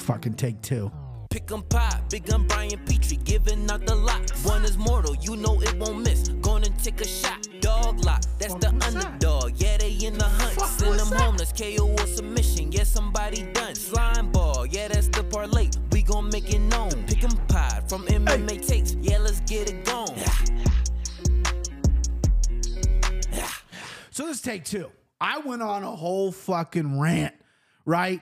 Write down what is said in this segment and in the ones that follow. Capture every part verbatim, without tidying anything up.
fucking take two. Pick 'em pie, big gun Brian Petrie, giving out the lot. One is mortal, you know it won't miss. Gonna take a shot, dog lock. That's the underdog, yeah, they in the hunt. Send them homeless, K O or submission, yeah, somebody done. Slime ball, yeah, that's the parlay. We gon' make it known. Pick 'em pie from M M A takes, yeah, let's get it going. So let's take two. I went on a whole fucking rant, right?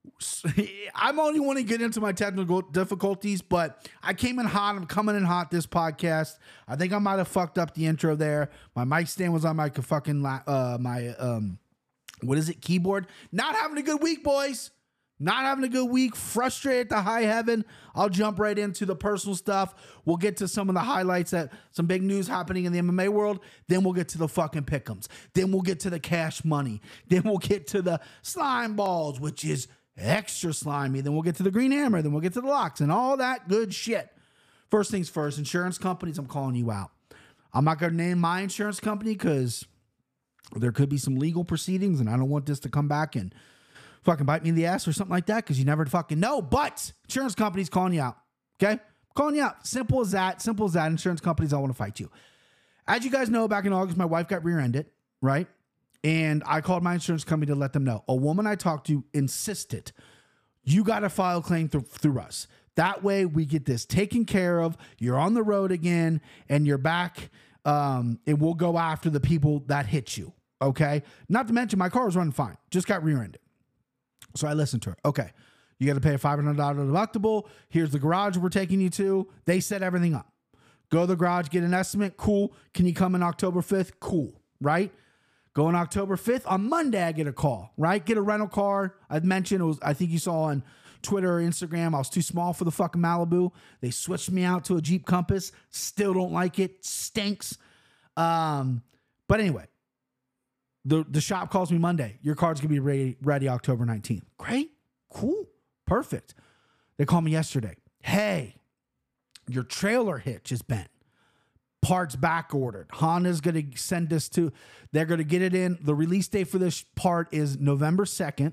I'm only want to get into my technical difficulties, but I came in hot. I'm coming in hot this podcast. I think I might have fucked up the intro there. My mic stand was on my fucking, uh, my, um, what is it, keyboard? Not having a good week, boys. Not having a good week. Frustrated to high heaven. I'll jump right into the personal stuff. We'll get to some of the highlights, that some big news happening in the M M A world. Then we'll get to the fucking pick'ems. Then we'll get to the cash money. Then we'll get to the slime balls, which is extra slimy. Then we'll get to the green hammer. Then we'll get to the locks and all that good shit. First things first, insurance companies, I'm calling you out. I'm not going to name my insurance company because there could be some legal proceedings and I don't want this to come back and fucking bite me in the ass or something like that because you never fucking know. But insurance companies calling you out. Okay? Calling you out. Simple as that. Simple as that. Insurance companies don't want to fight you. As you guys know, back in August, my wife got rear-ended, right? And I called my insurance company to let them know. A woman I talked to insisted, you got to file a claim through, through us. That way we get this taken care of. You're on the road again and you're back. Um, and we'll go after the people that hit you. Okay? Not to mention my car was running fine. Just got rear-ended. So I listened to her. Okay, you got to pay a five hundred dollars deductible. Here's the garage we're taking you to. They set everything up. Go to the garage, get an estimate. Cool. Can you come in October fifth? Cool. Right? Go on October fifth. On Monday, I get a call. Right? Get a rental car. I'd mentioned it was, I think you saw on Twitter or Instagram, I was too small for the fucking Malibu. They switched me out to a Jeep Compass. Still don't like it. Stinks. Um, but anyway. The, the shop calls me Monday. Your car's going to be ready, ready October nineteenth. Great. Cool. Perfect. They called me yesterday. Hey, your trailer hitch is bent. Parts back ordered. Honda's going to send this to, they're going to get it in. The release date for this part is November second.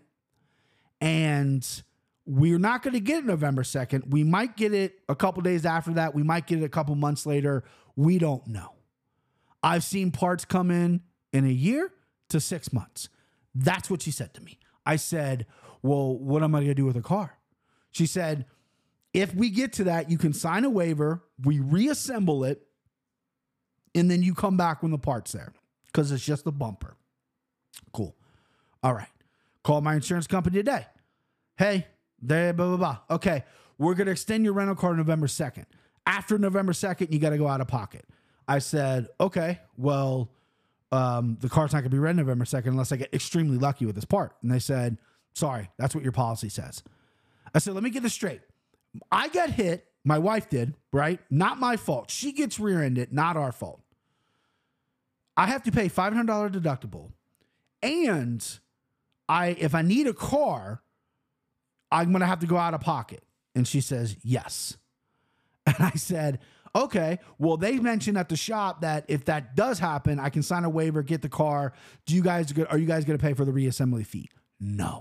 And we're not going to get it November second. We might get it a couple days after that. We might get it a couple months later. We don't know. I've seen parts come in in a year to six months. That's what she said to me. I said, well, what am I going to do with the car? She said, if we get to that, you can sign a waiver, we reassemble it, and then you come back when the part's there because it's just a bumper. Cool. All right. Call my insurance company today. Hey, they blah, blah, blah. Okay, we're going to extend your rental car November second. After November second, you got to go out of pocket. I said, okay, well, Um, the car's not going to be ready November second unless I get extremely lucky with this part. And they said, sorry, that's what your policy says. I said, let me get this straight. I got hit. My wife did, right? Not my fault. She gets rear-ended, not our fault. I have to pay five hundred dollars deductible. And I, if I need a car, I'm going to have to go out of pocket. And she says, yes. And I said, okay, well, they mentioned at the shop that if that does happen, I can sign a waiver, get the car. Do you guys, are you guys going to pay for the reassembly fee? No,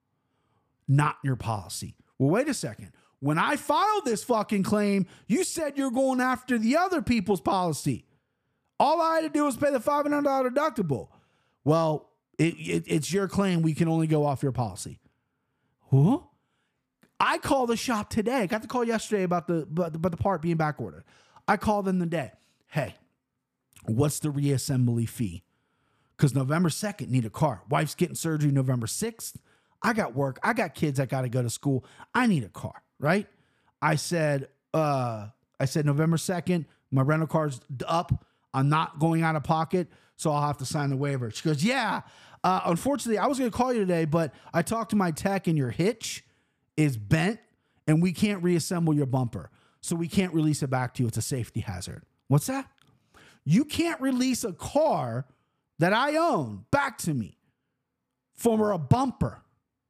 not in your policy. Well, wait a second. When I filed this fucking claim, you said you're going after the other people's policy. All I had to do was pay the five hundred dollars deductible. Well, it, it, it's your claim. We can only go off your policy. Huh? I called the shop today. I got the call yesterday about the, about the, about the part being back ordered. I called them today. Hey, what's the reassembly fee? Because November second, need a car. Wife's getting surgery November sixth. I got work. I got kids that got to go to school. I need a car, right? I said, uh, I said November second, my rental car's up. I'm not going out of pocket, so I'll have to sign the waiver. She goes, yeah. Uh, unfortunately, I was going to call you today, but I talked to my tech and your hitch is bent and we can't reassemble your bumper. So we can't release it back to you. It's a safety hazard. What's that? You can't release a car that I own back to me for a bumper.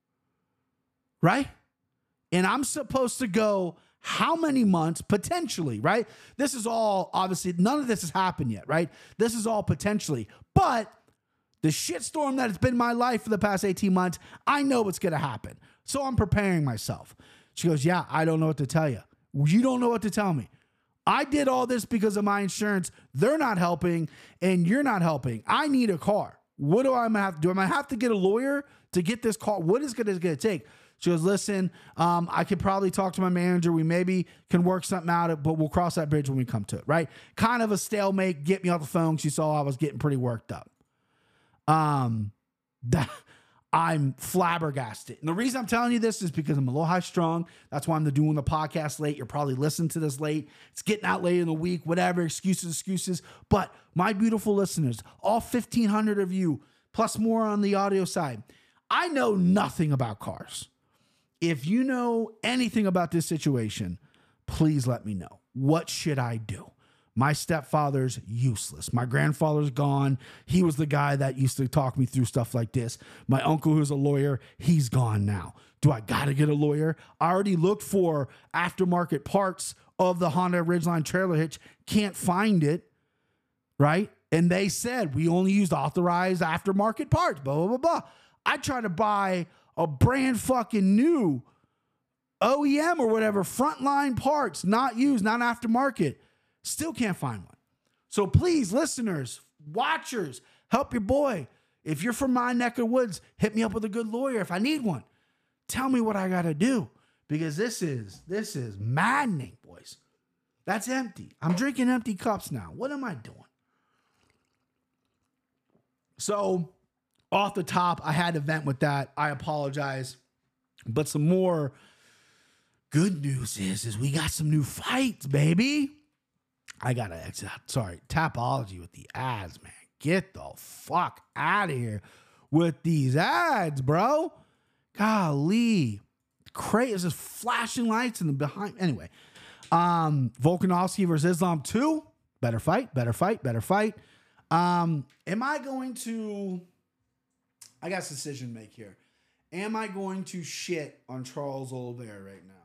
Right? And I'm supposed to go how many months potentially, right? This is all obviously, none of this has happened yet, right? This is all potentially. But the shitstorm that has been my life for the past eighteen months, I know what's going to happen. So I'm preparing myself. She goes, yeah, I don't know what to tell you. You don't know what to tell me. I did all this because of my insurance. They're not helping and you're not helping. I need a car. What do I have to do? Am I have to get a lawyer to get this car? What is it going to take? She goes, listen, um, I could probably talk to my manager. We maybe can work something out, but we'll cross that bridge when we come to it, right? Kind of a stalemate, get me off the phone. She saw I was getting pretty worked up. Um, that, I'm flabbergasted. And the reason I'm telling you this is because I'm a little high strung. That's why I'm doing the podcast late. You're probably listening to this late. It's getting out late in the week, whatever, excuses, excuses. But my beautiful listeners, all fifteen hundred of you, plus more on the audio side, I know nothing about cars. If you know anything about this situation, please let me know. What should I do? My stepfather's useless. My grandfather's gone. He was the guy that used to talk me through stuff like this. My uncle, who's a lawyer, he's gone now. Do I got to get a lawyer? I already looked for aftermarket parts of the Honda Ridgeline trailer hitch. Can't find it, right? And they said we only used authorized aftermarket parts, blah, blah, blah, blah. I tried to buy a brand fucking new O E M or whatever, frontline parts, not used, not aftermarket. Still can't find one. So please, listeners, watchers, help your boy. If you're from my neck of woods, hit me up with a good lawyer if I need one. Tell me what I got to do because this is, this is maddening, boys. That's empty. I'm drinking empty cups now. What am I doing? So off the top, I had to vent with that. I apologize. But some more good news is, is we got some new fights, baby. I got to exit. Sorry, Tapology with the ads, man. Get the fuck out of here with these ads, bro. Golly. Crazy. There's just flashing lights in the behind. Anyway, um, Volkanovski versus Islam two. Better fight, better fight, better fight. Um, am I going to... I got a decision to make here. Am I going to shit on Charles Oliveira right now?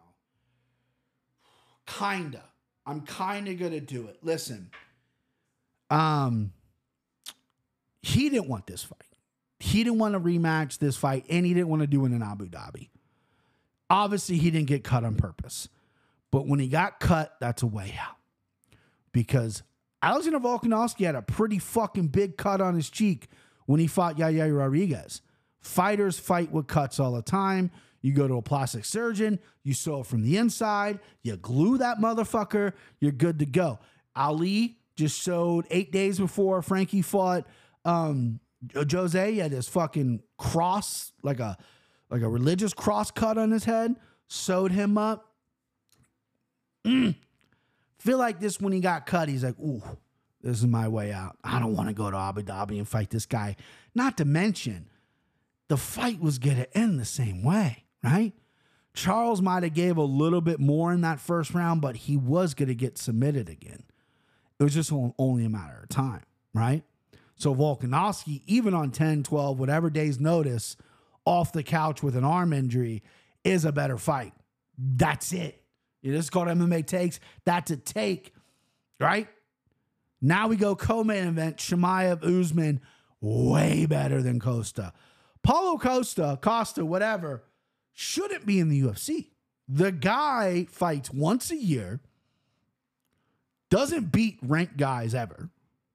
Kinda. I'm kinda gonna do it. Listen. Um, he didn't want this fight. He didn't want to rematch this fight, and he didn't want to do it in Abu Dhabi. Obviously, he didn't get cut on purpose. But when he got cut, that's a way out. Because Alexander Volkanovski had a pretty fucking big cut on his cheek when he fought Yair Rodriguez. Fighters fight with cuts all the time. You go to a plastic surgeon, you sew it from the inside, you glue that motherfucker, you're good to go. Ali just showed eight days before Frankie fought um, Jose. He had this fucking cross, like a like a religious cross cut on his head, sewed him up. Mm. Feel like this when he got cut, he's like, ooh, this is my way out. I don't want to go to Abu Dhabi and fight this guy. Not to mention, the fight was going to end the same way, right? Charles might have gave a little bit more in that first round, but he was going to get submitted again. It was just only a matter of time, right? So Volkanovski, even on ten, twelve, whatever day's notice, off the couch with an arm injury, is a better fight. That's it. It is called M M A takes. That's a take, right? Now we go co-main event, Chimaev Usman, way better than Costa. Paulo Costa, Costa, whatever, shouldn't be in the U F C. The guy fights once a year, doesn't beat ranked guys ever.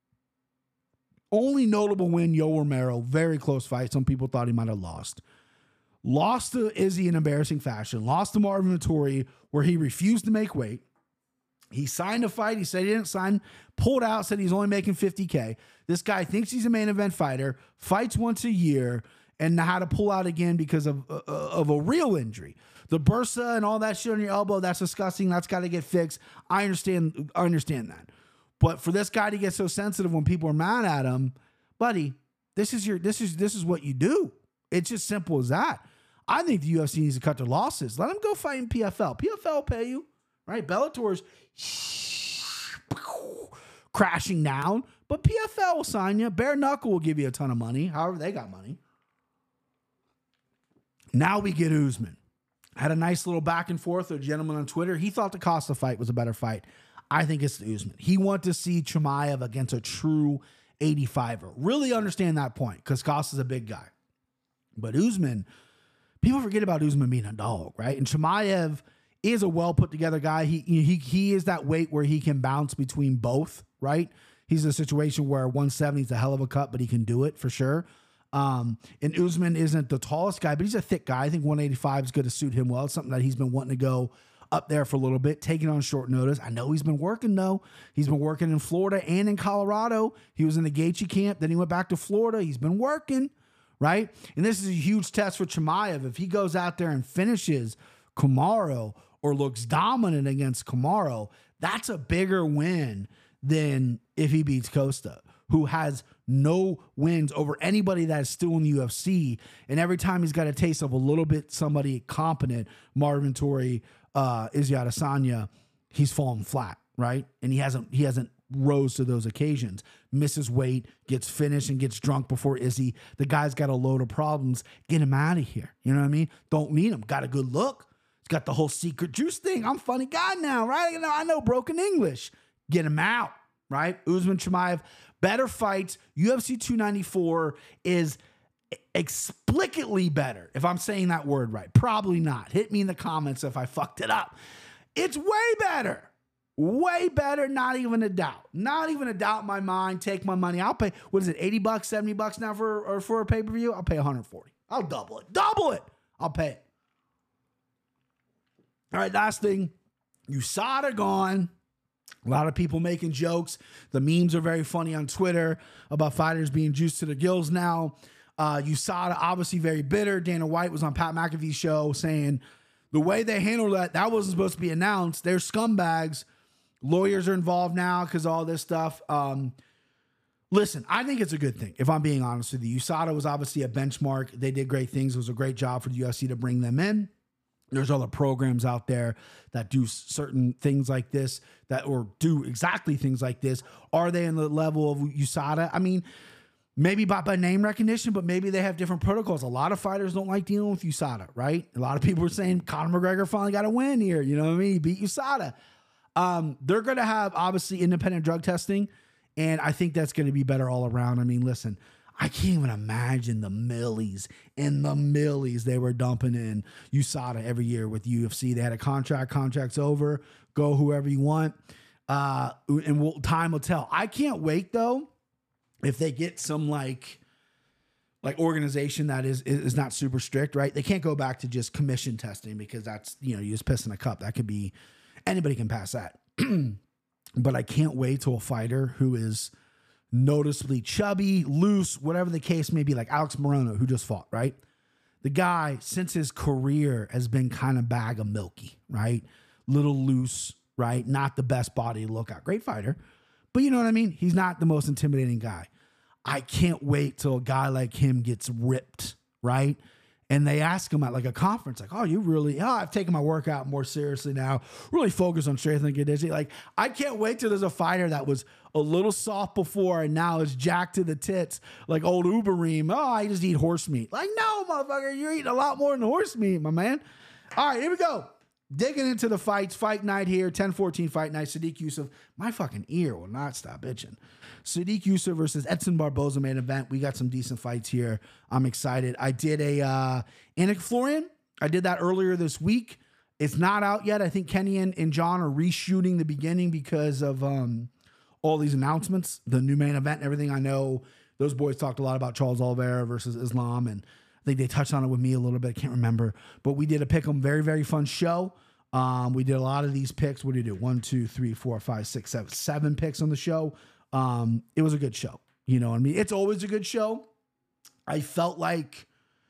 Only notable win, Yo Romero, very close fight. Some people thought he might have lost. Lost to Izzy in embarrassing fashion. Lost to Marvin Vettori, where he refused to make weight. He signed a fight. He said he didn't sign. Pulled out, said he's only making fifty K. This guy thinks he's a main event fighter, fights once a year, and had to pull out again because of, uh, of a real injury. The bursa and all that shit on your elbow, that's disgusting. That's got to get fixed. I understand, I understand that. But for this guy to get so sensitive when people are mad at him, buddy, this is your this is this is what you do. It's just simple as that. I think the U F C needs to cut their losses. Let them go fight in P F L. P F L will pay you, right? Bellator's crashing down, but P F L will sign you. Bare Knuckle will give you a ton of money. However, they got money. Now we get Usman. Had a nice little back and forth with a gentleman on Twitter. He thought the Costa fight was a better fight. I think it's the Usman. He wanted to see Chimaev against a true eighty-fiver. Really understand that point because Costa's a big guy. But Usman people forget about Usman being a dog, right? And Chimaev is a well put together guy. He he he is that weight where he can bounce between both, right? He's in a situation where one seventy is a hell of a cut, but he can do it for sure. Um, and Usman isn't the tallest guy, but he's a thick guy. I think one eighty-five is going to suit him well. It's something that he's been wanting to go up there for a little bit, taking on short notice. I know he's been working, though. He's been working in Florida and in Colorado. He was in the Gaethje camp. Then he went back to Florida. He's been working, right? And this is a huge test for Chimaev. If he goes out there and finishes Kamaru or looks dominant against Kamaru, that's a bigger win than if he beats Costa, who has no wins over anybody that is still in the U F C. And every time he's got a taste of a little bit somebody competent, Marvin Tory, uh, Izzy Adesanya, he's fallen flat, right? And he hasn't he hasn't rose to those occasions. Misses weight, gets finished, and gets drunk before Izzy. The guy's got a load of problems. Get him out of here. You know what I mean? Don't need him. Got a good look. He's got the whole secret juice thing. I'm a funny guy now, right? You know, I know broken English. Get him out, right? Usman Chimaev. Better fights. U F C two ninety-four is explicitly better, if I'm saying that word right. Probably not. Hit me in the comments if I fucked it up. It's way better. Way better. Not even a doubt. Not even a doubt in my mind. Take my money. I'll pay, what is it, eighty bucks, seventy bucks now for, or for a pay-per-view? I'll pay one hundred forty. I'll double it. Double it. I'll pay it. All right, last thing. U S A D A gone. A lot of people making jokes. The memes are very funny on Twitter about fighters being juiced to the gills now. Uh, U S A D A obviously very bitter. Dana White was on Pat McAfee's show saying the way they handled that, that wasn't supposed to be announced. They're scumbags. Lawyers are involved now because of all this stuff. Um, listen, I think it's a good thing, if I'm being honest with you. U S A D A was obviously a benchmark. They did great things. It was a great job for the U F C to bring them in. There's other programs out there that do certain things like this, that or do exactly things like this. Are they in the level of U S A D A? I mean, maybe by, by name recognition, but maybe they have different protocols. A lot of fighters don't like dealing with U S A D A, right? A lot of people are saying Conor McGregor finally got a win here. You know what I mean? He beat U S A D A. Um, they're going to have, obviously, independent drug testing, and I think that's going to be better all around. I mean, listen, I can't even imagine the millies and the millies they were dumping in U S A D A every year with U F C. They had a contract, contract's over, go whoever you want, uh, and we'll, time will tell. I can't wait, though, if they get some, like, like organization that is, is not super strict, right? They can't go back to just commission testing because that's, you know, you just piss in a cup. That could be, anybody can pass that. But I can't wait till a fighter who is noticeably chubby, loose, whatever the case may be, like Alex Morono, who just fought, right? The guy, since his career, has been kind of bag of milky, right? Little loose, right? Not the best body to look at. Great fighter, but you know what I mean? He's not the most intimidating guy. I can't wait till a guy like him gets ripped, right? And they ask him at like a conference, like, oh, you really, oh, I've taken my workout more seriously now, really focus on strength and conditioning. Like, I can't wait till there's a fighter that was a little soft before and now is jacked to the tits, like old Uberim. Oh, I just eat horse meat. Like, no, motherfucker, you're eating a lot more than horse meat, my man. All right, here we go. Digging into the fights. Fight night here, ten fourteen fight night. Sadiq Yusuff. My fucking ear will not stop itching. Sadiq Yusuff versus Edson Barboza main event. We got some decent fights here. I'm excited. I did a uh, Anik Florian. I did that earlier this week. It's not out yet. I think Kenny and, and John are reshooting the beginning because of um, all these announcements, the new main event and everything. I know those boys talked a lot about Charles Oliveira versus Islam, and I think they touched on it with me a little bit. I can't remember. But we did a pick 'em, very, very fun show. Um, we did a lot of these picks. What did you do? One, two, three, four, five, six, seven, seven picks on the show. Um, it was a good show. You know what I mean? It's always a good show. I felt like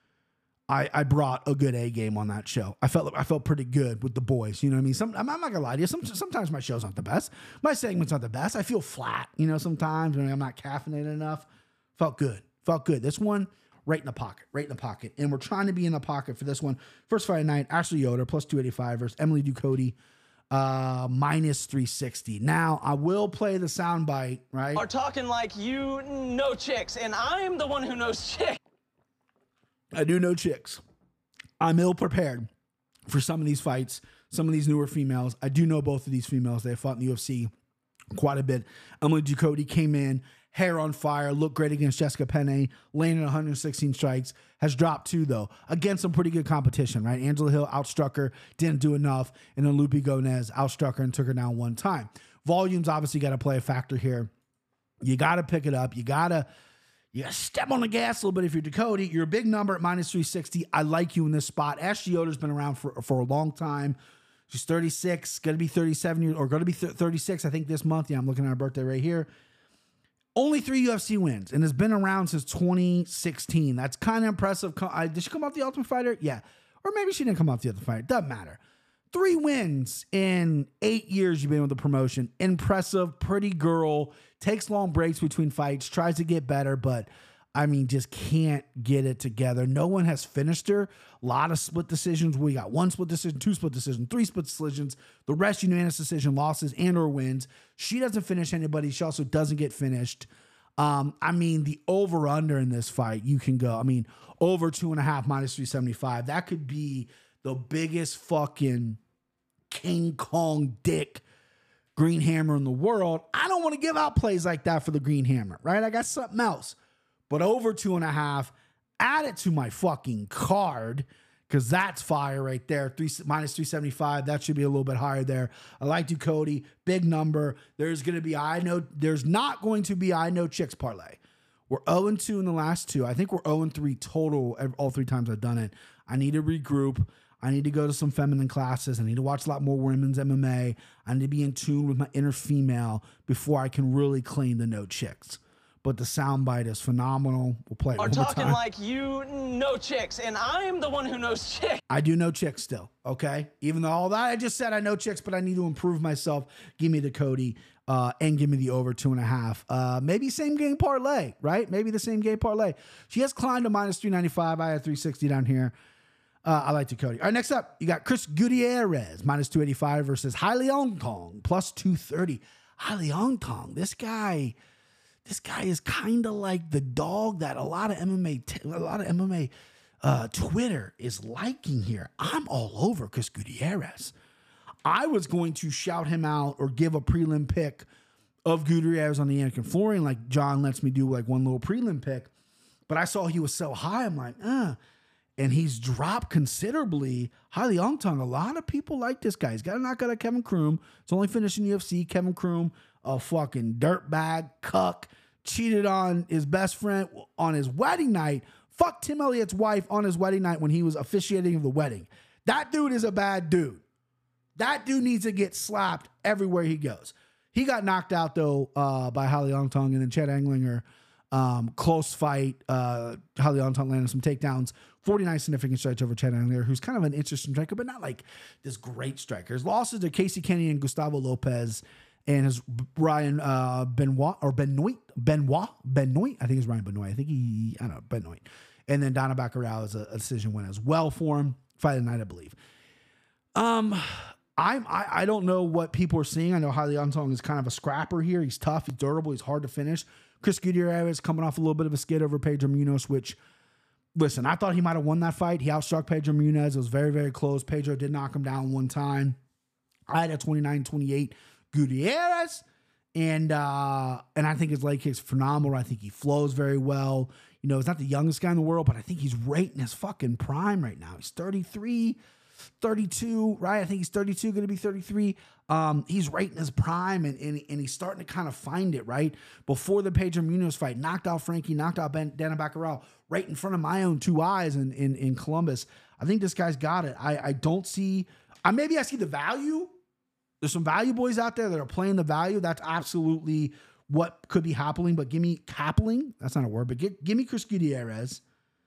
I, I brought a good A game on that show. I felt I felt pretty good with the boys. You know what I mean? Some, I'm not gonna lie to you. Some, sometimes my show's not the best. My segment's not the best. I feel flat. You know, sometimes when I'm not caffeinated enough. Felt good. Felt good. This one, right in the pocket. Right in the pocket. And we're trying to be in the pocket for this one. First fight of the night, Ashley Yoder, plus two eighty-five versus Emily Ducote, uh, minus three sixty. Now, I will play the soundbite, right? Are talking like you know chicks, and I'm the one who knows chicks. I do know chicks. I'm ill prepared for some of these fights, some of these newer females. I do know both of these females. They have fought in the U F C quite a bit. Emily Ducote came in, hair on fire, looked great against Jessica Penne, landing one hundred sixteen strikes, has dropped two, though, against some pretty good competition, right? Angela Hill outstruck her, didn't do enough, and then Lupi Gonez outstruck her and took her down one time. Volume's obviously got to play a factor here. You got to pick it up. You got to you gotta step on the gas a little bit. If you're Dakota, you're a big number at minus three sixty. I like you in this spot. Ashley Yoder's been around for, for a long time. She's thirty-six, going to be thirty-seven years, or going to be thirty-six, I think, this month. Yeah, I'm looking at her birthday right here. Only three U F C wins, and has been around since twenty sixteen. That's kind of impressive. Did she come off the Ultimate Fighter? Yeah. Or maybe she didn't come off the Ultimate Fighter. Doesn't matter. Three wins in eight years you've been with the promotion. Impressive, pretty girl, takes long breaks between fights, tries to get better, but I mean, just can't get it together. No one has finished her. A lot of split decisions. We got one split decision, two split decision, three split decisions. The rest unanimous decision, losses and or wins. She doesn't finish anybody. She also doesn't get finished. Um, I mean, the over-under in this fight, you can go, I mean, over two and a half, minus three seventy-five. That could be the biggest fucking King Kong dick Green Hammer in the world. I don't want to give out plays like that for the Green Hammer, right? I got something else. But over two and a half, add it to my fucking card, because that's fire right there. Three minus three seventy-five. That should be a little bit higher there. I like Ducati. Big number. There's going to be, I know, there's not going to be, I know chicks parlay. We're oh and two in the last two. I think we're oh and three total all three times I've done it. I need to regroup. I need to go to some feminine classes. I need to watch a lot more women's M M A. I need to be in tune with my inner female before I can really claim the no chicks. But the soundbite is phenomenal. We'll play it Are one more talking time. like you know chicks, and I'm the one who knows chicks. I do know chicks still, okay? Even though all that I just said, I know chicks, but I need to improve myself. Give me the Cody uh, and give me the over two and a half. Uh, maybe same game parlay, right? Maybe the same game parlay. She has climbed to minus three ninety-five. I had three sixty down here. Uh, I like Dakota. All right, next up, you got Chris Gutierrez, minus two eighty-five versus Hai Leong Tong, plus two thirty. Hai Leong Tong, this guy... This guy is kind of like the dog that a lot of M M A, t- a lot of M M A uh, Twitter is liking here. I'm all over Chris Gutierrez. I was going to shout him out or give a prelim pick of Gutierrez on the Anakin Florian, like John lets me do like one little prelim pick. But I saw he was so high. I'm like, uh, and he's dropped considerably. Hai Leong Tong, a lot of people like this guy. He's got a knockout at Kevin Croom. It's only finished in U F C. Kevin Croom, a fucking dirtbag, cuck, cheated on his best friend on his wedding night, fucked Tim Elliott's wife on his wedding night when he was officiating the wedding. That dude is a bad dude. That dude needs to get slapped everywhere he goes. He got knocked out, though, uh, by Hai Leong Tong, and then Chet Anglinger. Um, close fight. Uh, Hai Leong Tong landed some takedowns. forty-nine significant strikes over Chet Anglinger, who's kind of an interesting striker, but not like this great striker. His losses to Casey Kenny and Gustavo Lopez, and his Ryan uh, Benoit or Benoit Benoit Benoit. I think it's Ryan Benoit. I think he I don't know Benoit. And then Donna Baccarat is a, a decision win as well for him. Fight of the night, I believe. Um, I'm I, I don't know what people are seeing. I know Hai Leong Tong is kind of a scrapper here. He's tough. He's durable. He's hard to finish. Chris Gutierrez coming off a little bit of a skid over Pedro Munoz, which, listen, I thought he might have won that fight. He outstruck Pedro Munoz. It was very, very close. Pedro did knock him down one time. I had a twenty-nine twenty-eight Gutierrez, and uh, and I think his leg kick's phenomenal. I think he flows very well. You know, he's not the youngest guy in the world, but I think he's right in his fucking prime right now. He's thirty-three, thirty-two, right? I think he's thirty-two, going to be thirty-three. Um, he's right in his prime, and, and, and he's starting to kind of find it, right? Before the Pedro Munoz fight, knocked out Frankie, knocked out Ben, Dana Baccarat right in front of my own two eyes in, in, in Columbus. I think this guy's got it. I, I don't see, I maybe I see the value. There's some value boys out there that are playing the value. That's absolutely what could be happening. But give me Kapling. That's not a word, but give, give me Chris Gutierrez.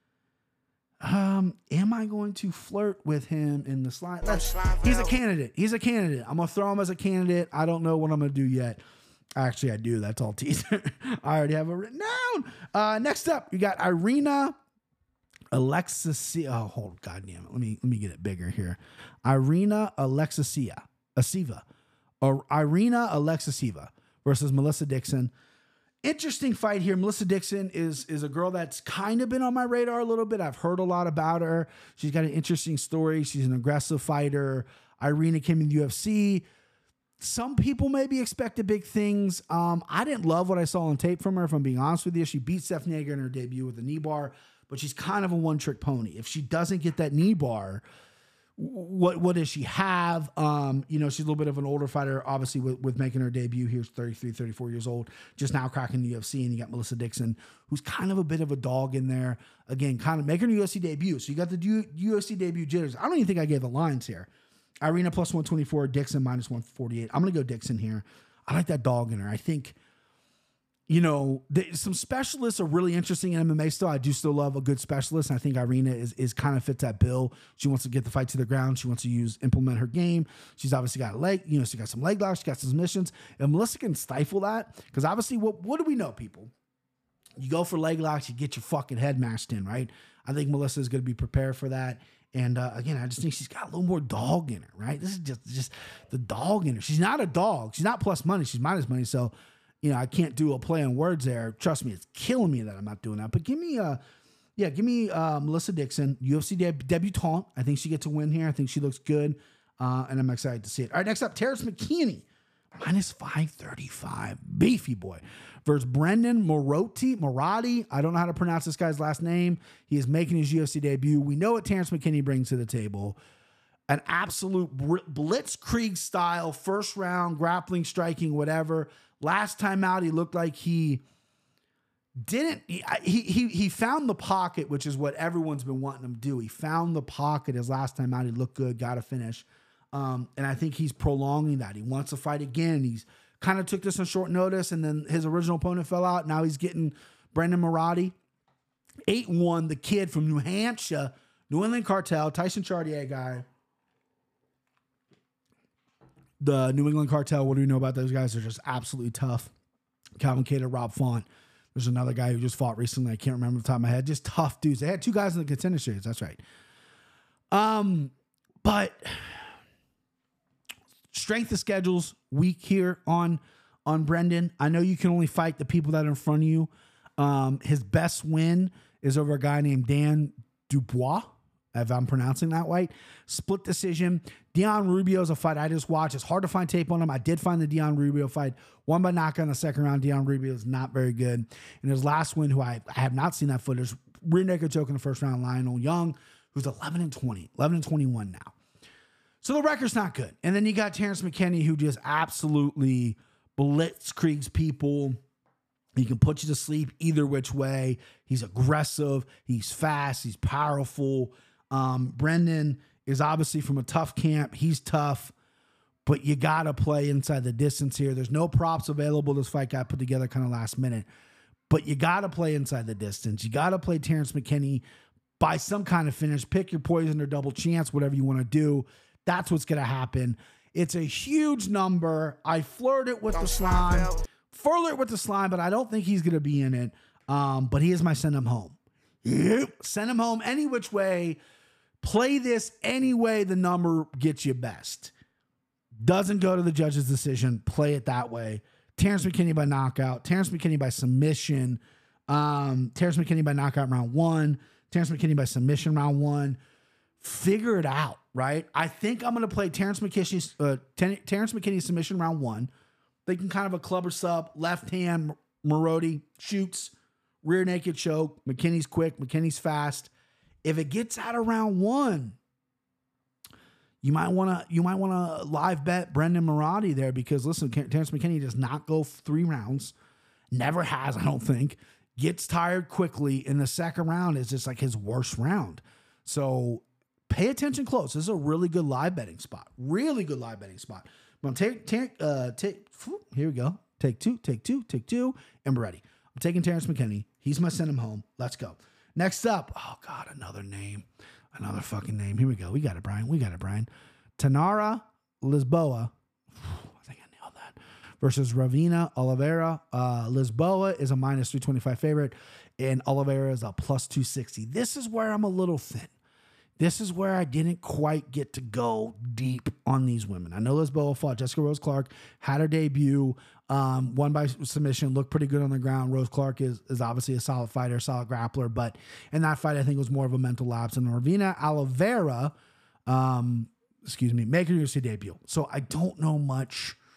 Um, am I going to flirt with him in the slide? Let's, he's a candidate. He's a candidate. I'm going to throw him as a candidate. I don't know what I'm going to do yet. Actually, I do. That's all teaser. I already have it written down. Uh, next up, you got Irina Alexis. Oh, hold God damn it. Let me, let me get it bigger here. Irina Alexisia. Asiva, or Irina Alexiseva versus Melissa Dixon. Interesting fight here. Melissa Dixon is, is a girl that's kind of been on my radar a little bit. I've heard a lot about her. She's got an interesting story. She's an aggressive fighter. Irina came in the U F C. some people maybe expected big things. Um, I didn't love what I saw on tape from her, if I'm being honest with you. She beat Stephanie Yeager in her debut with a knee bar, but she's kind of a one-trick pony. If she doesn't get that knee bar, what what does she have? Um, you know, she's a little bit of an older fighter, obviously, with, with making her debut here. She's thirty-three, thirty-four years old, just now cracking the U F C. And you got Melissa Dixon, who's kind of a bit of a dog in there. Again, kind of making her U F C debut. So you got the U- UFC debut jitters. I don't even think I gave the lines here. Irina plus one twenty-four, Dixon minus one forty-eight. I'm going to go Dixon here. I like that dog in her. I think, you know, the, some specialists are really interesting in M M A still. I do still love a good specialist. And I think Irina is, is kind of fits that bill. She wants to get the fight to the ground. She wants to use, implement her game. She's obviously got a leg, you know, she got some leg locks, she got some submissions. And Melissa can stifle that. Because obviously, what, what do we know, people? You go for leg locks, you get your fucking head mashed in, right? I think Melissa is going to be prepared for that. And uh, again, I just think she's got a little more dog in her, right? This is just, just the dog in her. She's not a dog. She's not plus money. She's minus money. So, you know, I can't do a play on words there. Trust me, it's killing me that I'm not doing that. But give me, uh, yeah, give me uh, Melissa Dixon, U F C deb- debutante. I think she gets a win here. I think she looks good, uh, and I'm excited to see it. All right, next up, Terrence McKinney, minus five thirty-five, beefy boy, versus Brendan Morotti. Morotti, I don't know how to pronounce this guy's last name. He is making his U F C debut. We know what Terrence McKinney brings to the table. An absolute blitzkrieg style, first round, grappling, striking, whatever. Last time out, he looked like he didn't, he, he, he found the pocket, which is what everyone's been wanting him to do. He found the pocket his last time out. He looked good, got a finish. Um, and I think he's prolonging that. He wants to fight again. He's kind of took this on short notice, and then his original opponent fell out. Now he's getting Brendan Morotti. eight one, the kid from New Hampshire, New England Cartel, Tyson Chartier guy. The New England Cartel, what do we know about those guys? They're just absolutely tough. Calvin Kattar, Rob Font. There's another guy who just fought recently. I can't remember off the top of my head. Just tough dudes. They had two guys in the contender series. That's right. Um, but strength of schedule's weak here on, on Brendan. I know you can only fight the people that are in front of you. Um, his best win is over a guy named Dan Dubois, if I'm pronouncing that right. Split decision. Dion Rubio's a fight I just watched. It's hard to find tape on him. I did find the Dion Rubio fight. Won by knockout in the second round. Dion Rubio is not very good. And his last win, who I, I have not seen that footage, rear naked choke in the first round, Lionel Young, who's eleven and twenty, eleven and twenty-one now. So the record's not good. And then you got Terrence McKinney, who just absolutely blitzkriegs people. He can put you to sleep either which way. He's aggressive. He's fast. He's powerful. Um, Brendan is obviously from a tough camp. He's tough, but you got to play inside the distance here. There's no props available. This fight got put together kind of last minute, but you got to play inside the distance. You got to play Terrence McKinney by some kind of finish. Pick your poison or double chance, whatever you want to do. That's what's going to happen. It's a huge number. I flirted with the slime, flirt with the slime, but I don't think he's going to be in it. Um, but he is my send him home. Yep. Send him home any which way. Play this any way the number gets you best. Doesn't go to the judge's decision. Play it that way. Terrence McKinney by knockout. Terrence McKinney by submission. Um, Terrence McKinney by knockout round one. Terrence McKinney by submission round one. Figure it out, right? I think I'm going to play Terrence McKinney's uh, Ter- Terrence McKinney submission round one. They can kind of a clubber sub, left hand, Morotti shoots, rear naked choke. McKinney's quick. McKinney's fast. If it gets out of round one, you might want to you might want to live bet Brendan Morotti there, because listen, Terrence McKinney does not go three rounds, never has, I don't think. Gets tired quickly. In the second round is just like his worst round. So pay attention close. This is a really good live betting spot. Really good live betting spot. I'm gonna take take uh take here we go. Take two, take two, take two, and we're ready. I'm taking Terrence McKinney. He's my send him home. Let's go. Next up, oh God, another name. Another fucking name. Here we go. We got it, Brian. We got it, Brian. Tanara Lisboa. I think I nailed that. Versus Ravina Oliveira. Uh, Lisboa is a minus three twenty-five favorite, and Oliveira is a plus two sixty. This is where I'm a little thin. This is where I didn't quite get to go deep on these women. I know Lisboa fought Jessica Rose Clark, had her debut, um, won by submission, looked pretty good on the ground. Rose Clark is, is obviously a solid fighter, solid grappler, but in that fight, I think it was more of a mental lapse. And Ravina Oliveira, um, excuse me, making her U F C debut. So I don't know much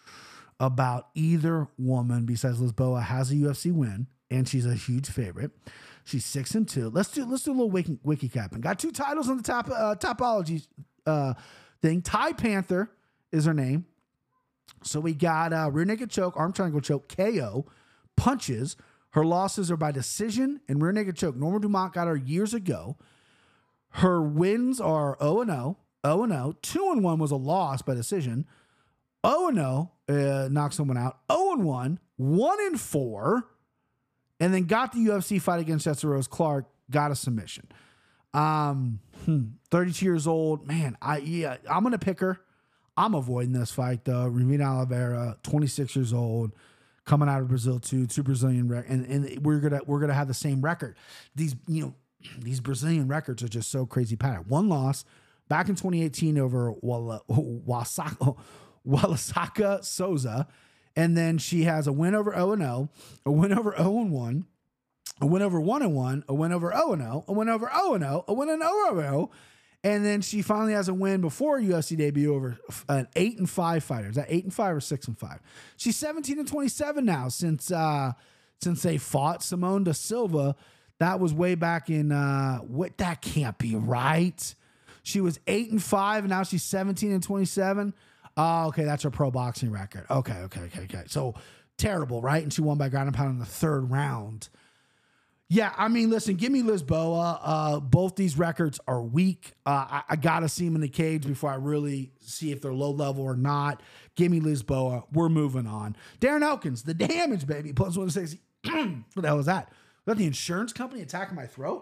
about either woman besides Lisboa has a U F C win, and she's a huge favorite. She's six and two. Let's do let's do a little wiki, wiki capping. Got two titles on the top uh, topology uh, thing. Ty Panther is her name. So we got uh, rear naked choke, arm triangle choke, K O, punches. Her losses are by decision and rear naked choke. Norma Dumont got her years ago. Her wins are oh and oh, oh and oh. two and one was a loss by decision. oh and oh, uh, knocked someone out. oh and one, one and four, and then got the U F C fight against Jessica Rose Clark, got a submission. Um, hmm, thirty-two years old. Man, I yeah, I'm going to pick her. I'm avoiding this fight, though. Ravina Oliveira, twenty-six years old, coming out of Brazil, too. Two Brazilian record. And, and we're going to we're gonna have the same record. These, you know, these Brazilian records are just so crazy pattern. One loss back in twenty eighteen over Wala, Wasaka, Walasaka Souza. And then she has a win over oh and oh, a win over oh and one, a win over one and one, a win over oh and oh, a win over oh and oh, a win over oh and oh. And then she finally has a win before U F C debut over an eight and five fighter. Is that eight and five or six and five? She's seventeen and twenty-seven now since uh, since they fought Simone da Silva. That was way back in uh, what? That can't be right. She was eight and five, and now she's seventeen and twenty-seven. Oh, okay, that's her pro boxing record. Okay, okay, okay, okay. So terrible, right? And she won by ground and pound in the third round. Yeah, I mean, listen, give me Lisboa. Uh, both these records are weak. Uh, I, I got to see them in the cage before I really see if they're low level or not. Give me Lisboa. We're moving on. Darren Elkins, the damage, baby. Plus one sixty. What the hell is that? Is that the insurance company attacking my throat?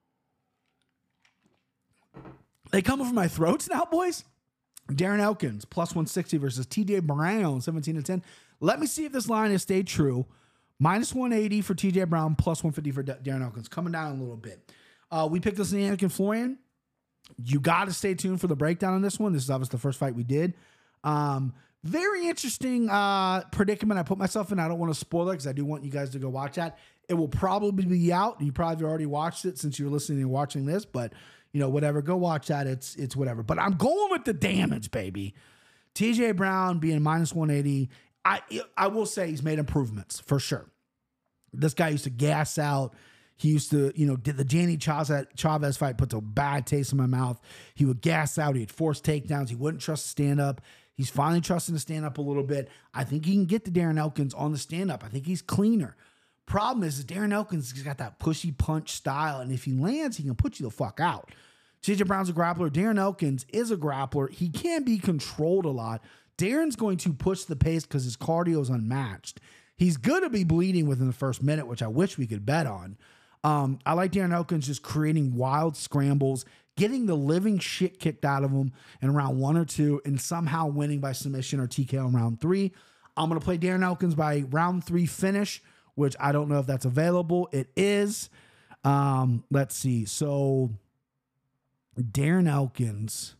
They coming for my throats now, boys? Darren Elkins, plus one sixty versus T J Brown, seventeen and ten. Let me see if this line has stayed true. Minus one eighty for T J Brown, plus one fifty for D- Darren Elkins. Coming down a little bit. Uh, we picked this in Yannick Florian. You got to stay tuned for the breakdown on this one. This is obviously the first fight we did. Um, very interesting uh, predicament I put myself in. I don't want to spoil it because I do want you guys to go watch that. It will probably be out. You probably already watched it since you're listening and watching this, but you know, whatever. Go watch that. It's it's whatever. But I'm going with the damage, baby. T J Brown being minus one eighty. I I will say he's made improvements for sure. This guy used to gas out. He used to, you know, did the Janny Chavez, Chavez fight, puts a bad taste in my mouth. He would gas out. He'd force takedowns. He wouldn't trust to stand up. He's finally trusting to stand up a little bit. I think he can get to Darren Elkins on the stand up. I think he's cleaner. Problem is, is Darren Elkins has got that pushy punch style, and if he lands, he can put you the fuck out. T J Brown's a grappler. Darren Elkins is a grappler. He can be controlled a lot. Darren's going to push the pace because his cardio is unmatched. He's going to be bleeding within the first minute, which I wish we could bet on. Um, I like Darren Elkins just creating wild scrambles, getting the living shit kicked out of him in round one or two, and somehow winning by submission or T K O in round three. I'm going to play Darren Elkins by round three finish, which I don't know if that's available. It is. Um, let's see. So Darren Elkins,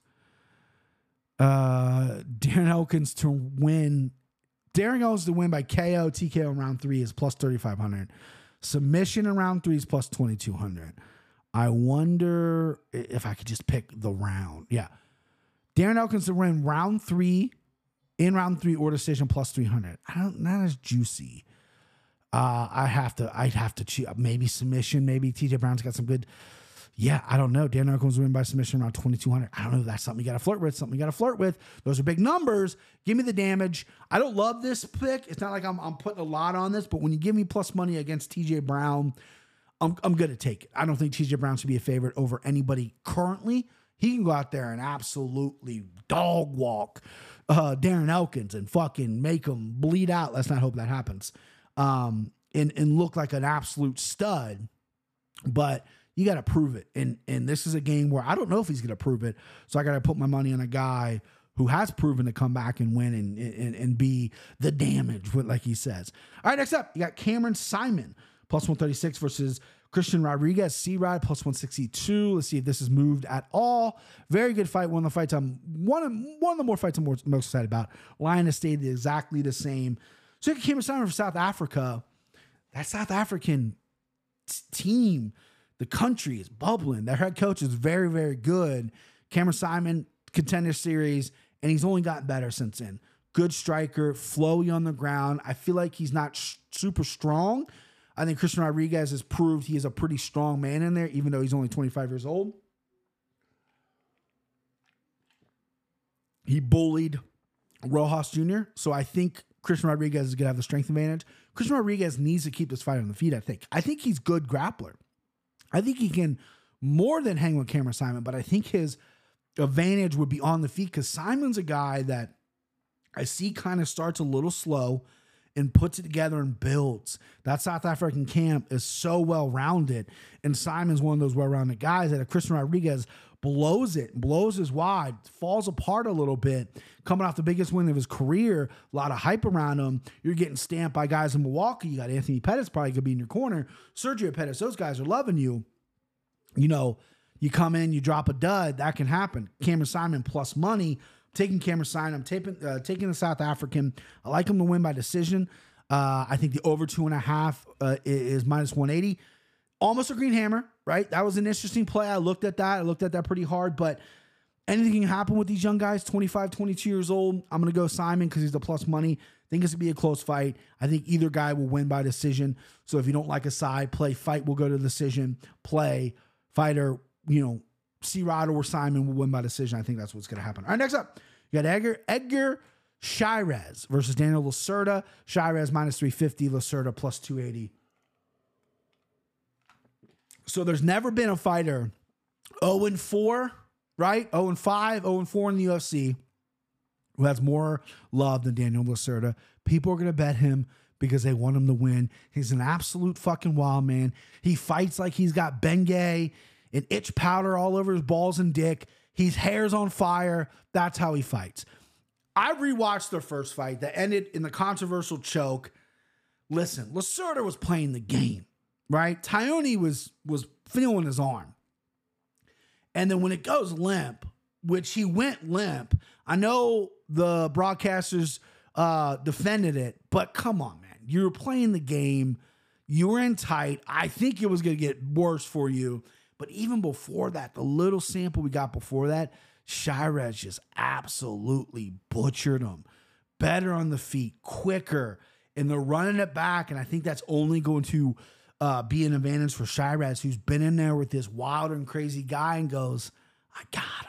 uh, Darren Elkins to win. Darren Elkins to win by K O, T K O in round three is plus thirty-five hundred. Submission in round three is plus twenty-two hundred. I wonder if I could just pick the round. Yeah. Darren Elkins to win round three, in round three or decision plus three hundred. I don't, not as juicy. Uh, I have to, I'd have to choose maybe submission. Maybe T J Brown's got some good. Yeah, I don't know. Darren Elkins win by submission around twenty-two hundred. I don't know if that's something you got to flirt with, something you got to flirt with. Those are big numbers. Give me the damage. I don't love this pick. It's not like I'm, I'm putting a lot on this, but when you give me plus money against T J Brown, I'm, I'm going to take it. I don't think T J Brown should be a favorite over anybody currently. He can go out there and absolutely dog walk uh, Darren Elkins and fucking make him bleed out. Let's not hope that happens. Um, and, and look like an absolute stud. But you got to prove it. And and this is a game where I don't know if he's going to prove it. So I got to put my money on a guy who has proven to come back and win and, and, and be the damage, like he says. All right, next up, you got Cameron Simon, plus one thirty-six versus Christian Rodriguez, C-Rod, plus one sixty-two. Let's see if this has moved at all. Very good fight. One of the fights I'm, one of, one of the more fights I'm more, most excited about. Line has stayed exactly the same. So you got Cameron Simon from South Africa. That South African t- team, the country is bubbling. Their head coach is very, very good. Cameron Simon, Contender Series, and he's only gotten better since then. good striker, flowy on the ground. I feel like he's not sh- super strong. I think Christian Rodriguez has proved he is a pretty strong man in there, even though he's only twenty-five years old. He bullied Rojas Junior So I think Christian Rodriguez is going to have the strength advantage. Christian Rodriguez needs to keep this fight on the feet, I think. I think he's good grappler. I think he can more than hang with Cameron Saaiman, but I think his advantage would be on the feet because Simon's a guy that I see kind of starts a little slow and puts it together and builds. That South African camp is so well-rounded, and Simon's one of those well-rounded guys that if Christian Rodriguez blows it, blows his wide, falls apart a little bit, coming off the biggest win of his career, a lot of hype around him, you're getting stamped by guys in Milwaukee. You got Anthony Pettis probably could be in your corner. Sergio Pettis, those guys are loving you. You know, you come in, you drop a dud, that can happen. Cameron Saaiman plus money. Taking Cameron Saaiman, I'm taking, uh, taking the South African. I like him to win by decision. Uh, I think the over two and a half uh, is, is minus one eighty. Almost a green hammer, right? That was an interesting play. I looked at that. I looked at that pretty hard, but anything can happen with these young guys, twenty-five, twenty-two years old. I'm going to go Saaiman because he's the plus money. I think it's going to be a close fight. I think either guy will win by decision. So if you don't like a side, play fight will go to decision. Play fighter, you know, C-Rod or Saaiman will win by decision. I think that's what's going to happen. All right, next up, you got Edgar Edgar Chairez versus Daniel Lacerda. Chairez minus three fifty, Lacerda plus two eighty. So there's never been a fighter oh and four, right? oh and five, oh and four in the U F C who has more love than Daniel Lacerda. People are going to bet him because they want him to win. He's an absolute fucking wild man. He fights like he's got Bengay and itch powder all over his balls and dick. His hair's on fire. That's how he fights. I rewatched their first fight that ended in the controversial choke. Listen, Lacerda was playing the game, right? Tyone was, was feeling his arm. And then when it goes limp, which he went limp, I know the broadcasters uh, defended it, but come on, man. You were playing the game. You were in tight. I think it was going to get worse for you. But even before that, the little sample we got before that, Chairez just absolutely butchered him. Better on the feet, quicker, and they're running it back. And I think that's only going to uh, be an advantage for Chairez, who's been in there with this wild and crazy guy and goes, I got him.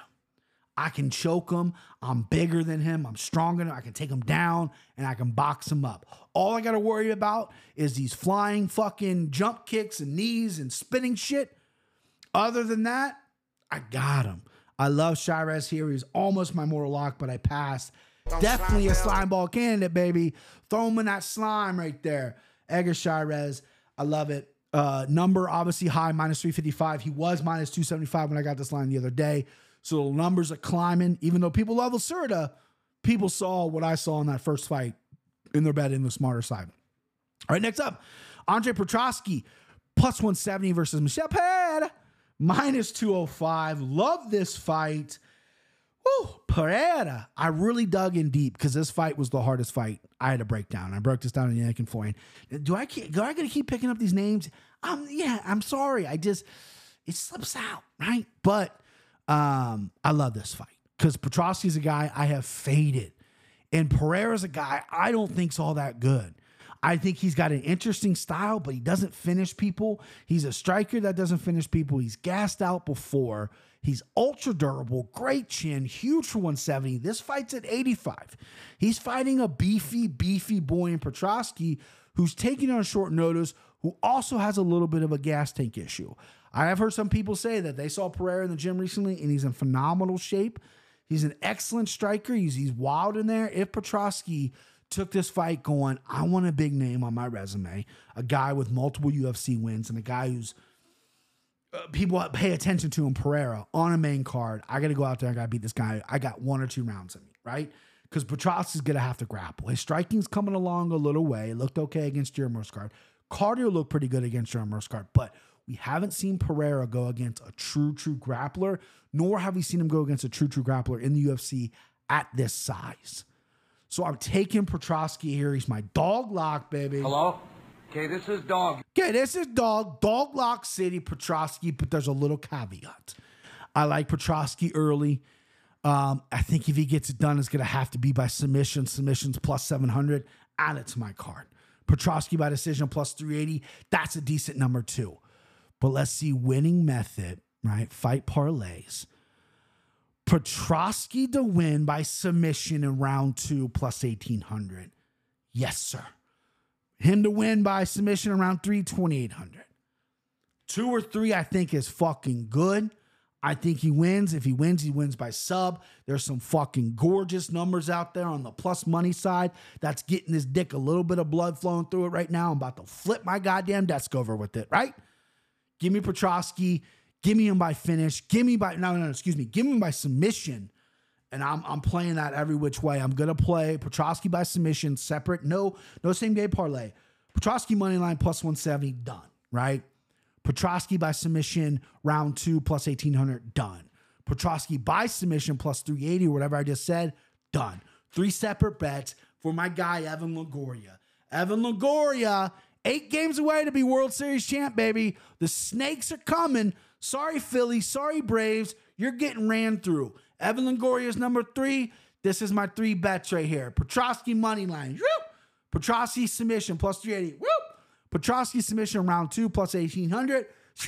I can choke him. I'm bigger than him. I'm stronger than him. I can take him down and I can box him up. All I got to worry about is these flying fucking jump kicks and knees and spinning shit. Other than that, I got him. I love Chairez here. He's almost my mortal lock, but I passed. Don't Definitely a slime ball candidate, baby. Throw him in that slime right there. Edgar Chairez. I love it. Uh, number obviously high, minus three fifty-five. He was minus two seventy-five when I got this line the other day. So the numbers are climbing. Even though people love Lacerda, people saw what I saw in that first fight, and they're betting the smarter side. All right, next up, Andre Petroski, plus one seventy versus Michel Pereira, minus two oh five. Love this fight. Woo, Pereira. I really dug in deep because this fight was the hardest fight I had to break down. I broke this down in Yannick and Foyne. Do I keep, do I got to keep picking up these names? Um, yeah, I'm sorry. I just, it slips out, right? But um, I love this fight because Petroski's a guy I have faded. And Pereira's a guy I don't think's all that good. I think he's got an interesting style, but he doesn't finish people. He's a striker that doesn't finish people. He's gassed out before. He's ultra durable, great chin, huge for one seventy. This fight's at eighty-five. He's fighting a beefy, beefy boy in Petroski who's taking on short notice, who also has a little bit of a gas tank issue. I have heard some people say that they saw Pereira in the gym recently, and he's in phenomenal shape. He's an excellent striker. He's, he's wild in there. If Petroski took this fight going, I want a big name on my resume, a guy with multiple U F C wins and a guy who's uh, people pay attention to him, Pereira, on a main card. I got to go out there. I got to beat this guy. I got one or two rounds in me, right? Because Petroski's going to have to grapple. His striking's coming along a little way. It looked okay against Jared Muscard. Cardio looked pretty good against Jared Muscard, but we haven't seen Pereira go against a true, true grappler, nor have we seen him go against a true, true grappler in the U F C at this size. So I'm taking Petroski here. He's my dog lock, baby. Hello? Okay, this is dog. Okay, this is dog. Dog lock city, Petroski, but there's a little caveat. I like Petroski early. Um, I think if he gets it done, it's going to have to be by submission. Submissions plus seven hundred. Add it to my card. Petroski by decision plus three eighty. That's a decent number too. But let's see winning method, right? Fight parlays. Petroski to win by submission in round two plus eighteen hundred. Yes, sir. Him to win by submission in round three, twenty-eight hundred. Two or three, I think, is fucking good. I think he wins. If he wins, he wins by sub. There's some fucking gorgeous numbers out there on the plus money side that's getting his dick a little bit of blood flowing through it right now. I'm about to flip my goddamn desk over with it, right? Give me Petroski. Give me him by finish. Give me by, no, no, no, excuse me. Give me by submission. And I'm I'm playing that every which way. I'm going to play Petroski by submission, separate. No, no same game parlay. Petroski money line plus one seventy, done, right? Petroski by submission, round two, plus eighteen hundred, done. Petroski by submission, plus three eighty, or whatever I just said, done. Three separate bets for my guy, Evan Longoria. Evan Longoria, eight games away to be World Series champ, baby. The Snakes are coming. Sorry, Philly. Sorry, Braves. You're getting ran through. Evan Longoria is number three. This is my three bets right here. Petroski money line. Whoop. Petroski submission, plus three eighty. Whoop. Petroski submission round two plus eighteen hundred.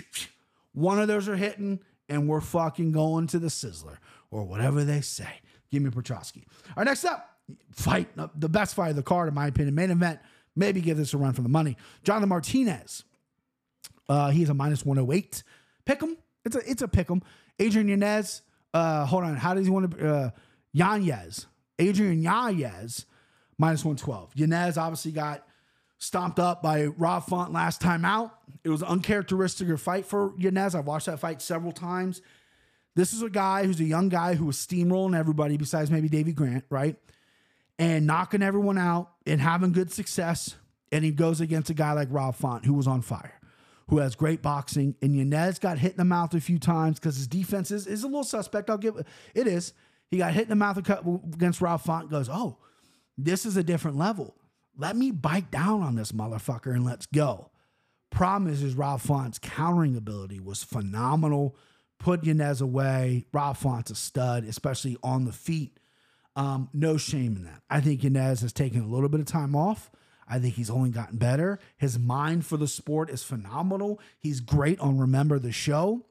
One of those are hitting, and we're fucking going to the Sizzler or whatever they say. Give me Petroski. All right, next up, fight the best fight of the card, in my opinion. Main event. Maybe give this a run for the money. Jonathan Martinez. Uh, he's a minus one oh eight. Pick him. It's a it's a pick him. Adrian Yanez. Uh, hold on. How does he want to? Uh, Yanez. Adrian Yanez. Minus one twelve. Yanez obviously got stomped up by Rob Font last time out. It was an uncharacteristic fight for Yanez. I've watched that fight several times. This is a guy who's a young guy who was steamrolling everybody besides maybe Davey Grant, right? And knocking everyone out and having good success. And he goes against a guy like Rob Font, who was on fire, who has great boxing. And Yanez got hit in the mouth a few times because his defense is, is a little suspect. I'll give it is. He got hit in the mouth against Rob Font. Goes, oh, this is a different level. Let me bite down on this motherfucker and let's go. Problem is, is Rob Font's countering ability was phenomenal. Put Yanez away. Rob Font's a stud, especially on the feet. Um, no shame in that. I think Yanez has taken a little bit of time off. I think he's only gotten better. His mind for the sport is phenomenal. He's great on Remember the Show.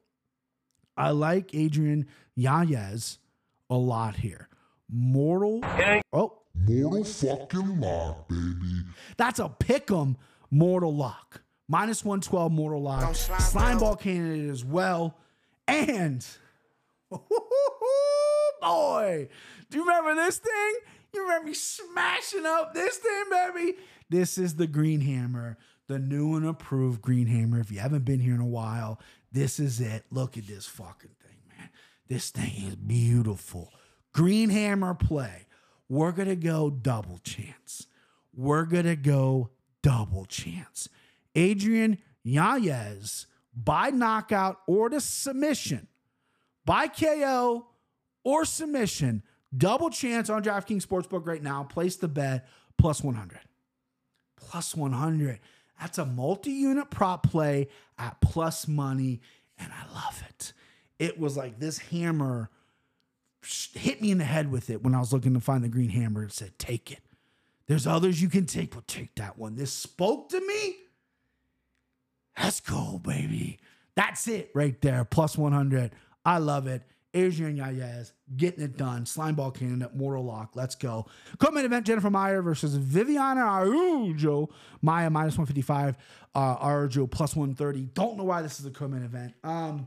I like Adrian Yanez a lot here. Mortal. Oh. Mortal fucking lock, baby. That's a pick'em mortal lock. Minus one twelve mortal lock. Slime ball candidate as well. And, boy, do you remember this thing? You remember me smashing up this thing, baby? This is the Green Hammer, the new and approved Green Hammer. If you haven't been here in a while, this is it. Look at this fucking thing, man. This thing is beautiful. Green Hammer play. We're going to go double chance. We're going to go double chance. Adrian Yanez by knockout or to submission, by K O or submission, double chance on DraftKings Sportsbook right now. Place the bet plus one hundred. Plus one hundred. That's a multi-unit prop play at plus money, and I love it. It was like this hammer hit me in the head with it when I was looking to find the Green Hammer. It said, take it. There's others you can take, but take that one. This spoke to me. Let's go, baby. That's it right there. Plus one hundred. I love it. Adrian Yanez getting it done. Slimeball candidate, mortal lock. Let's go. Co-main event, Jennifer Maia versus Viviana Araujo. Maia minus one fifty-five. Uh, Araujo plus one thirty. Don't know why this is a co-main event. Um,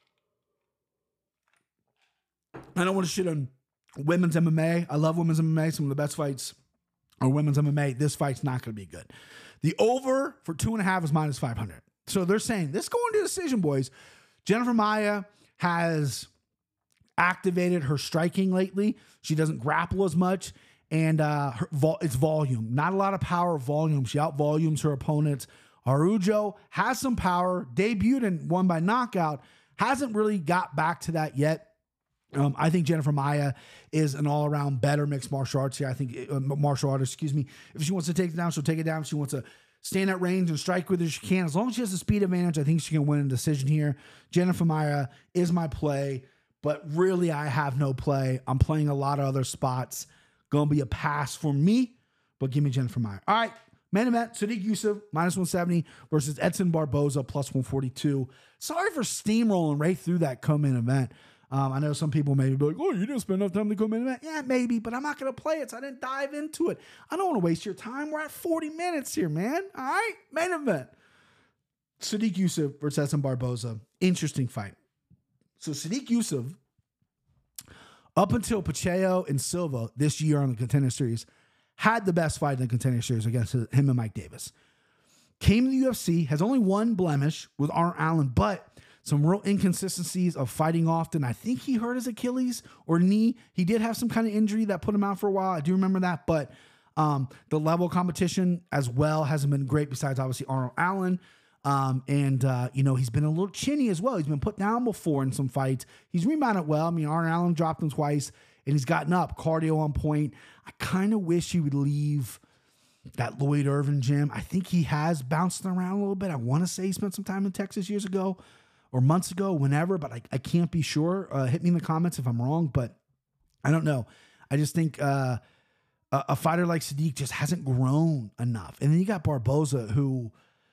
I don't want to shit on women's M M A. I love women's M M A. Some of the best fights are women's M M A. This fight's not going to be good. The over for two and a half is minus five hundred. So they're saying this going to decision, boys. Jennifer Maia has activated her striking lately. She doesn't grapple as much, and uh, her vol- it's volume. Not a lot of power, volume. She out volumes her opponents. Araujo has some power, debuted and won by knockout. Hasn't really got back to that yet. Um, I think Jennifer Maia is an all-around better mixed martial arts here. I think uh, martial artist, excuse me. If she wants to take it down, she'll take it down. If she wants to stand at range and strike with her, she can. As long as she has a speed advantage, I think she can win a decision here. Jennifer Maia is my play. but really I have no play. I'm playing a lot of other spots. Gonna be a pass for me, but give me Jennifer Maia. All right, main event, Sodiq Yusuff, minus one seventy versus Edson Barboza, plus one forty-two. Sorry for steamrolling right through that co-main event. Um, I know some people may be like, oh, you didn't spend enough time to go main event. Yeah, maybe, but I'm not going to play it, so I didn't dive into it. I don't want to waste your time. We're at forty minutes here, man. All right, main event. Sodiq Yusuff versus Edson Barboza. Interesting fight. So Sodiq Yusuff, up until Pacheco and Silva this year on the Contender Series, had the best fight in the Contender Series against him and Mike Davis. Came to the U F C, has only one blemish with Arnold Allen, but some real inconsistencies of fighting often. I think he hurt his Achilles or knee. He did have some kind of injury that put him out for a while. I do remember that, but um, the level of competition as well hasn't been great besides obviously Arnold Allen. Um, and, uh, you know, he's been a little chinny as well. He's been put down before in some fights. He's rebounded well. I mean, Arnold Allen dropped him twice and he's gotten up, cardio on point. I kind of wish he would leave that Lloyd Irvin gym. I think he has bounced around a little bit. I want to say he spent some time in Texas years ago or months ago, whenever, but I, I can't be sure. Uh, hit me in the comments if I'm wrong, but I don't know. I just think uh, a, a fighter like Sodiq just hasn't grown enough. And then you got Barboza, who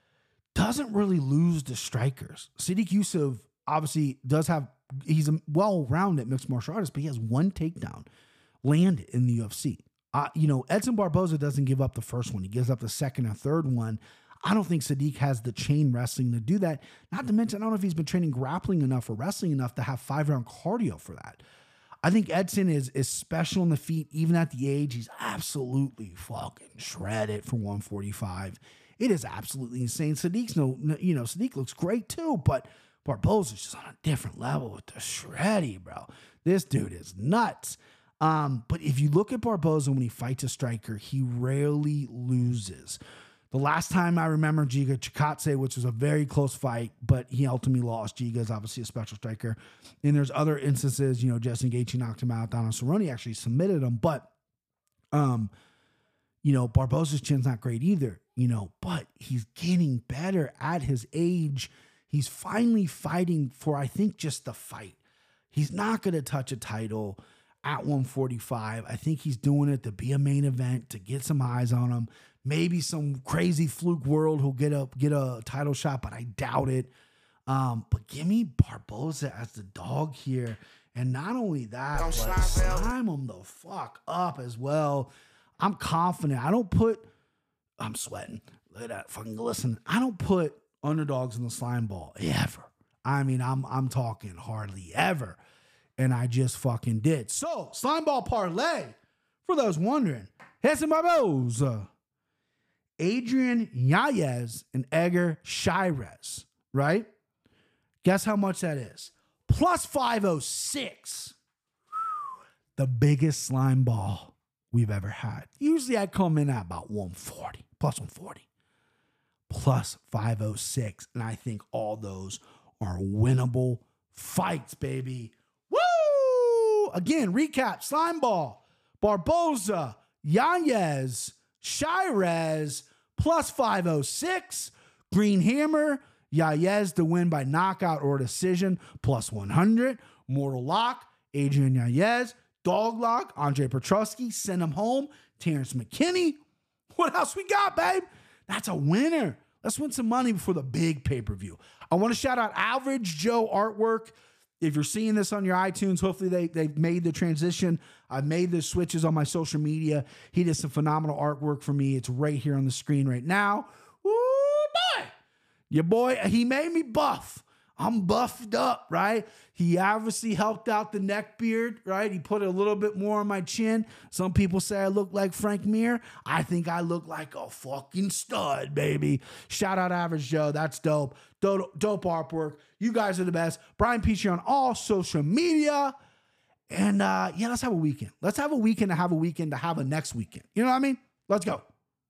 doesn't really lose to strikers. Sodiq Yusuff obviously does have, he's a well-rounded mixed martial artist, but he has one takedown landed in the U F C. Uh, you know, Edson Barboza doesn't give up the first one. He gives up the second and third one. I don't think Sodiq has the chain wrestling to do that. Not to mention, I don't know if he's been training grappling enough or wrestling enough to have five-round cardio for that. I think Edson is, is special on the feet, even at the age. He's absolutely fucking shredded for one forty-five. It is absolutely insane. Sadiq's no, no you know, Sodiq looks great too, but Barboza's just on a different level with the shreddy, bro. This dude is nuts. Um, but if you look at Barboza when he fights a striker, he rarely loses. The last time I remember Giga Chikadze, which was a very close fight, but he ultimately lost. Giga is obviously a special striker. And there's other instances, you know, Justin Gaethje knocked him out. Donald Cerrone actually submitted him. But, um, you know, Barboza's chin's not great either, you know, but he's getting better at his age. He's finally fighting for, I think, just the fight. He's not going to touch a title at one forty-five. I think he's doing it to be a main event, to get some eyes on him. Maybe some crazy fluke world who'll get a get a title shot, but I doubt it. Um, but give me Barboza as the dog here. And not only that, but slime him the fuck up as well. I'm confident. I don't put, I'm sweating. Look at that fucking glisten. I don't put underdogs in the slime ball ever. I mean, I'm I'm talking hardly ever. And I just fucking did. So, slime ball parlay, for those wondering, Edson Barboza, Adrian Yanez, and Edgar Chairez, right? Guess how much that is? Plus five oh six. The biggest slime ball we've ever had. Usually I come in at about one forty, plus one forty. Plus five oh six. And I think all those are winnable fights, baby. Woo! Again, recap, slime ball, Barboza, Yanez, Chairez, plus five oh six. Green Hammer, Yanez to win by knockout or decision, plus one hundred. Mortal Lock, Adrian Yanez. Dog Lock, Andre Petrosky, send him home. Terrence McKinney. What else we got, babe? That's a winner. Let's win some money before the big pay-per-view. I want to shout out Average Joe Artwork. If you're seeing this on your iTunes, hopefully they, they've made the transition. I've made the switches on my social media. He did some phenomenal artwork for me. It's right here on the screen right now. Woo, boy. Your boy, he made me buff. I'm buffed up, right? He obviously helped out the neck beard, right? He put a little bit more on my chin. Some people say I look like Frank Mir. I think I look like a fucking stud, baby. Shout out Average Joe. That's dope. Dope, dope artwork. You guys are the best. Brian Petrie on all social media. And uh, yeah, let's have a weekend. Let's have a weekend to have a weekend to have a next weekend. You know what I mean? Let's go.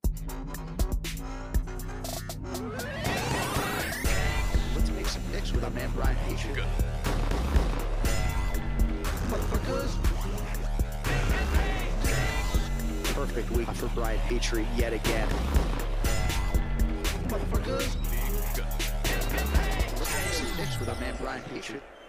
With our man Brian Petrie. Good. Motherfuckers. Perfect week for Brian Petrie yet again. Motherfuckers. Let's make some picks with our man Brian Petrie.